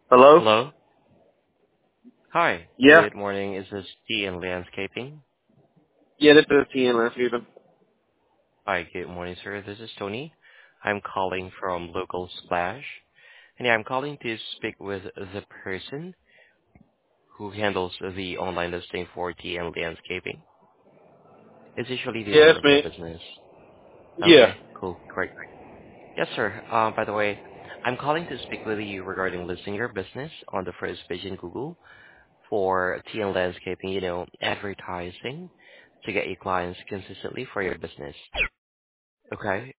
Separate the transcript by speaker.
Speaker 1: Hello?
Speaker 2: Hello. Hi.
Speaker 1: Yeah.
Speaker 2: Good morning. Is this T and Landscaping?
Speaker 1: Yeah, this is TN Landscaping.
Speaker 2: Hi. Good morning, sir. This is Tony. I'm calling from Local Splash, and yeah, I'm calling to speak with the person who handles the online listing for T and Landscaping. Is usually the
Speaker 1: Yeah,
Speaker 2: owner
Speaker 1: that's
Speaker 2: of the
Speaker 1: me.
Speaker 2: business.
Speaker 1: Yeah.
Speaker 2: Okay. Cool. Great. Yes, sir. By the way, I'm calling to speak with you regarding listing your business on the first page in Google for T and Landscaping. Advertising to get you clients consistently for your business. Okay.